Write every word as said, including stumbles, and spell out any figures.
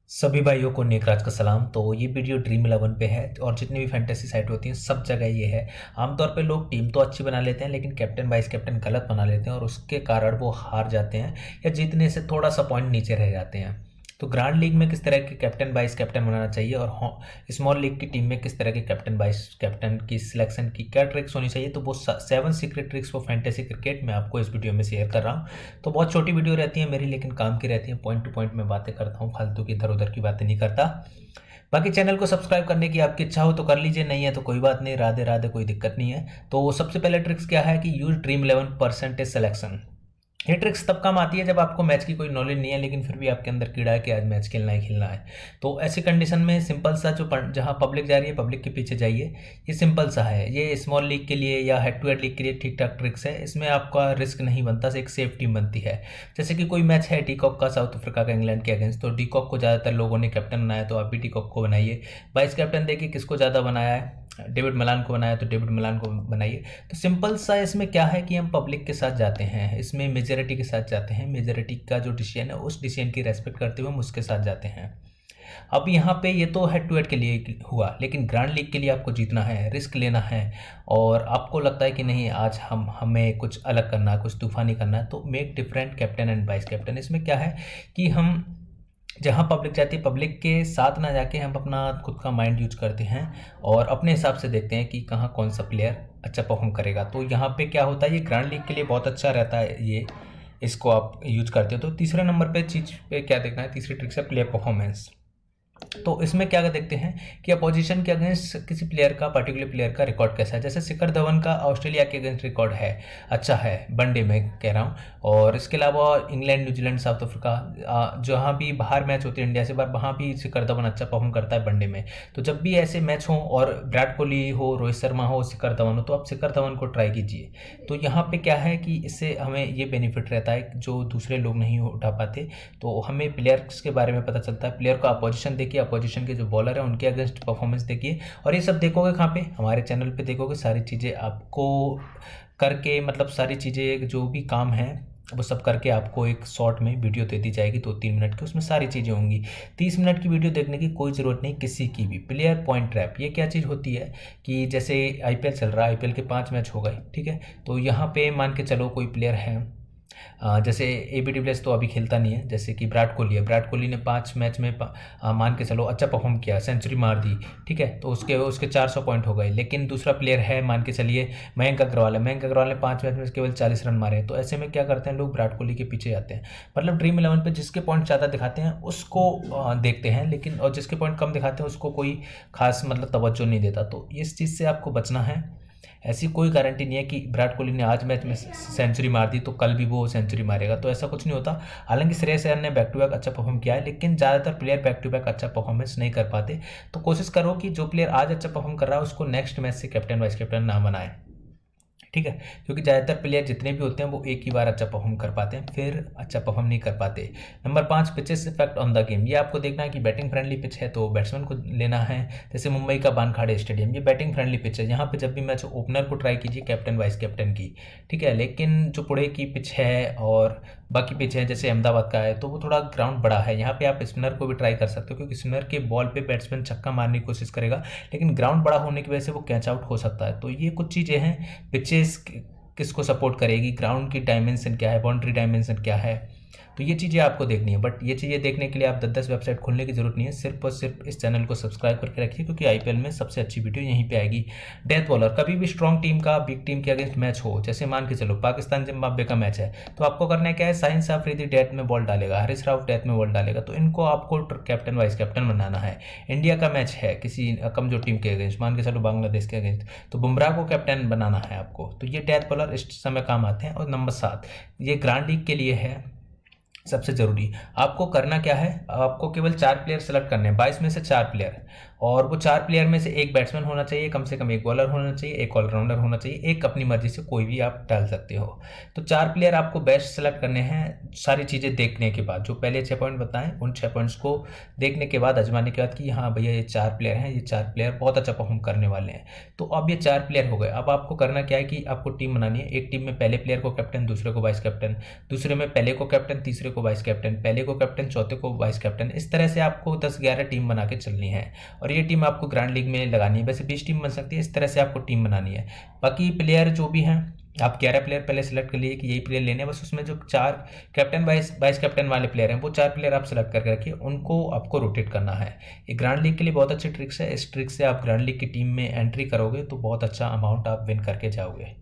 सभी भाइयों को नेकराज का सलाम। तो ये वीडियो ड्रीम इलेवन पे है और जितनी भी फैंटेसी साइट होती हैं सब जगह ये है। आमतौर पे लोग टीम तो अच्छी बना लेते हैं लेकिन कैप्टन वाइस कैप्टन गलत बना लेते हैं और उसके कारण वो हार जाते हैं या जीतने से थोड़ा सा पॉइंट नीचे रह जाते हैं। तो ग्रांड लीग में किस तरह के कैप्टन वाइस कैप्टन बनाना चाहिए और स्मॉल लीग की टीम में किस तरह के कैप्टन वाइस कैप्टन की सिलेक्शन की क्या ट्रिक्स होनी चाहिए, तो वो seven secret tricks for fantasy cricket मैं आपको इस वीडियो में शेयर कर रहा हूँ। तो बहुत छोटी वीडियो रहती है मेरी लेकिन काम की रहती है, पॉइंट टू पॉइंट में बातें करता हूँ, फालतू की इधर उधर की बातें नहीं करता। बाकी चैनल को सब्सक्राइब करने की आपकी इच्छा हो तो कर लीजिए, नहीं है तो कोई बात नहीं, राधे राधे, कोई दिक्कत नहीं है। तो सबसे पहले ट्रिक्स क्या है कि use Dream Eleven percentage selection. ये ट्रिक्स तब काम आती है जब आपको मैच की कोई नॉलेज नहीं है लेकिन फिर भी आपके अंदर कीड़ा है कि आज मैच खेलना है खेलना है। तो ऐसी कंडीशन में सिंपल सा जो जहां पब्लिक जा रही है पब्लिक के पीछे जाइए, ये सिंपल सा है। ये स्मॉल लीग के लिए या हेड टू हेड लीग के लिए ठीक ठाक ट्रिक्स है, इसमें आपका रिस्क नहीं बनता, एक सेफ टीम बनती है। जैसे कि कोई मैच है डीकॉक का साउथ अफ्रीका का इंग्लैंड के अगेंस्ट, तो डीकॉक को ज़्यादातर लोगों ने कैप्टन बनाया तो आप भी डीकॉक को बनाइए। वाइस कैप्टन देखिए किसको ज़्यादा बनाया है, डेविड मलान को बनाया तो डेविड मलान को बनाइए। तो सिंपल सा इसमें क्या है कि हम पब्लिक के साथ जाते हैं, इसमें मेजॉरिटी के साथ जाते हैं, मेजॉरिटी का जो डिसीजन है उस डिसीजन की रेस्पेक्ट करते हुए हम उसके साथ जाते हैं। अब यहाँ पे ये तो हेड टू हेड के लिए हुआ, लेकिन ग्रैंड लीग के लिए आपको जीतना है, रिस्क लेना है और आपको लगता है कि नहीं आज हम हमें कुछ अलग करना है, कुछ तूफानी करना है, तो make different captain and vice captain. इसमें क्या है कि हम जहाँ पब्लिक जाती है पब्लिक के साथ ना जाके हम अपना खुद का माइंड यूज करते हैं और अपने हिसाब से देखते हैं कि कहाँ कौन सा प्लेयर अच्छा परफॉर्म करेगा। तो यहाँ पे क्या होता है, ये ग्रैंड लीग के लिए बहुत अच्छा रहता है, ये इसको आप यूज करते हो। तो तीसरे नंबर पे चीज़ पे क्या देखना है, तीसरी ट्रिक है प्लेयर परफॉर्मेंस। तो इसमें क्या देखते हैं कि अपोजिशन के अगेंस्ट किसी प्लेयर का पर्टिकुलर प्लेयर का रिकॉर्ड कैसा है। जैसे शिखर धवन का ऑस्ट्रेलिया के अगेंस्ट रिकॉर्ड है, अच्छा है वनडे में कह रहा हूँ, और इसके अलावा इंग्लैंड न्यूजीलैंड साउथ अफ्रीका जहाँ भी बाहर मैच होती है इंडिया से बाहर, वहाँ भी शिखर धवन अच्छा परफॉर्म करता है वनडे में। तो जब भी ऐसे मैच हो और विराट कोहली हो, रोहित शर्मा हो, शिखर धवन हो, तो आप शिखर धवन को ट्राई कीजिए। तो यहाँ पे क्या है कि इससे हमें ये बेनिफिट रहता है जो दूसरे लोग नहीं उठा पाते, तो हमें प्लेयर्स के बारे में पता चलता है। प्लेयर का अपोजिशन देखिए, अपोजिशन के जो बॉलर है उनके अगेंस्ट परफॉर्मेंस देखिए, और ये सब देखोगे कहाँ पे, हमारे चैनल पे देखोगे। सारी चीज़ें आपको करके मतलब सारी चीज़ें जो भी काम है वो सब करके आपको एक शॉर्ट में वीडियो दे दी जाएगी दो तीन मिनट की, उसमें सारी चीज़ें होंगी। तीस मिनट की वीडियो देखने की कोई ज़रूरत नहीं किसी की भी। प्लेयर पॉइंट ट्रैप ये क्या चीज़ होती है कि जैसे आईपीएल चल रहा है, आईपीएल के पाँच मैच हो गए, ठीक है, तो यहाँ पे मान के चलो कोई प्लेयर है जैसे ए बी डिविलियर्स तो अभी खेलता नहीं है, जैसे कि विराट कोहली है, विराट कोहली ने पाँच मैच में आ, मान के चलो अच्छा परफॉर्म किया, सेंचुरी मार दी, ठीक है, तो उसके उसके चार सौ पॉइंट हो गए। लेकिन दूसरा प्लेयर है मान के चलिए मयंक अग्रवाल है, मयंक अग्रवाल ने पाँच मैच में केवल चालीस रन मारे हैं। तो ऐसे में क्या करते हैं लोग, विराट कोहली के पीछे जाते हैं। मतलब ड्रीम इलेवन पे जिसके पॉइंट ज़्यादा दिखाते हैं उसको देखते हैं, लेकिन और जिसके पॉइंट कम दिखाते हैं उसको कोई खास मतलब तवज्जो नहीं देता। तो इस चीज़ से आपको बचना है। ऐसी कोई गारंटी नहीं है कि विराट कोहली ने आज मैच में सेंचुरी मार दी तो कल भी वो सेंचुरी मारेगा, तो ऐसा कुछ नहीं होता। हालांकि श्रेयस अय्यर ने बैक टू बैक अच्छा परफॉर्म किया है, लेकिन ज़्यादातर प्लेयर बैक टू बैक अच्छा परफॉर्मेंस नहीं कर पाते। तो कोशिश करो कि जो प्लेयर आज अच्छा परफॉर्म कर रहा है उसको नेक्स्ट मैच से कैप्टन वाइस कैप्टन ना बनाए, ठीक है, क्योंकि ज़्यादातर प्लेयर जितने भी होते हैं वो एक ही बार अच्छा परफॉर्म कर पाते हैं, फिर अच्छा परफॉर्म नहीं कर पाते। नंबर पाँच, pitches effect on the game. ये आपको देखना है कि बैटिंग फ्रेंडली पिच है तो बैट्समैन को लेना है। जैसे मुंबई का वानखेड़े स्टेडियम, ये बैटिंग फ्रेंडली पिच है, यहाँ पे जब भी मैच ओपनर को ट्राई कीजिए कैप्टन वाइस कैप्टन की, ठीक है। लेकिन जो पुणे की पिच है और बाकी पिच है जैसे अहमदाबाद का है तो वो थोड़ा ग्राउंड बड़ा है, यहाँ पे आप स्पिनर को भी ट्राई कर सकते हो क्योंकि स्पिनर के बॉल पे बैट्समैन छक्का मारने की कोशिश करेगा, लेकिन ग्राउंड बड़ा होने की वजह से वो कैच आउट हो सकता है। तो ये कुछ चीज़ें हैं, पिचेस किसको सपोर्ट करेगी, ग्राउंड की डायमेंशन क्या है, बाउंड्री डायमेंशन क्या है, तो ये चीज़ें आपको देखनी है। बट ये चीज़ें देखने के लिए आप दस दस वेबसाइट खोलने की जरूरत नहीं है, सिर्फ और सिर्फ इस चैनल को सब्सक्राइब करके रखिए क्योंकि आईपीएल में सबसे अच्छी वीडियो यहीं पे आएगी। डेथ बॉलर, कभी भी स्ट्रॉन्ग टीम का बिग टीम के अगेंस्ट मैच हो, जैसे मान के चलो पाकिस्तान जिम्बाब्वे का मैच है, तो आपको करना है क्या है, साइंस अफरीदी डेथ में बॉल डालेगा, हरीश राव डेथ में बॉल डालेगा, तो इनको आपको कैप्टन वाइस कैप्टन बनाना है। इंडिया का मैच है किसी कमजोर टीम के अगेंस्ट, मान के चलो बांग्लादेश के अगेंस्ट, तो बुमराह को कैप्टन बनाना है आपको। तो ये डेथ बॉलर इस समय काम आते हैं। और नंबर सात, ये ग्रांड लीग के लिए है सबसे जरूरी। आपको करना क्या है, आपको केवल चार प्लेयर सेलेक्ट करने हैं, बाईस में से चार प्लेयर, और वो चार प्लेयर में से एक बैट्समैन होना चाहिए, कम से कम एक बॉलर होना चाहिए, एक ऑलराउंडर होना चाहिए, एक अपनी मर्जी से कोई भी आप डाल सकते हो। तो चार प्लेयर आपको बेस्ट सेलेक्ट करने हैं सारी चीज़ें देखने के बाद, जो पहले छः पॉइंट बताएं उन छः पॉइंट्स को देखने के बाद, आजमाने के बाद कि हाँ भैया ये चार प्लेयर हैं, ये चार प्लेयर बहुत अच्छा परफॉर्म करने वाले हैं। तो अब ये चार प्लेयर हो गए। अब आपको करना क्या है कि आपको टीम बनानी है। एक टीम में पहले प्लेयर को कैप्टन, दूसरे को वाइस कैप्टन, दूसरे में पहले को कैप्टन, तीसरे दूसरे को वाइस कैप्टन, पहले को कैप्टन, चौथे को वाइस कैप्टन। इस तरह से आपको दस ग्यारह टीम बना के चलनी है और ये टीम आपको ग्रैंड लीग में लगानी है। वैसे बीस टीम बन सकती है, इस तरह से आपको टीम बनानी है। बाकी प्लेयर जो भी हैं, आप ग्यारह प्लेयर पहले सेलेक्ट कर लिए कि यही प्लेयर लेने हैं, बस उसमें जो चार कैप्टन वाइस वाइस कैप्टन वाले प्लेयर हैं वो चार प्लेयर आप सेलेक्ट करके रखिए, उनको आपको रोटेट करना है। ये ग्रैंड लीग के लिए बहुत अच्छी ट्रिक्स है। इस ट्रिक से आप ग्रैंड लीग की टीम में एंट्री करोगे तो बहुत अच्छा अमाउंट आप विन करके जाओगे।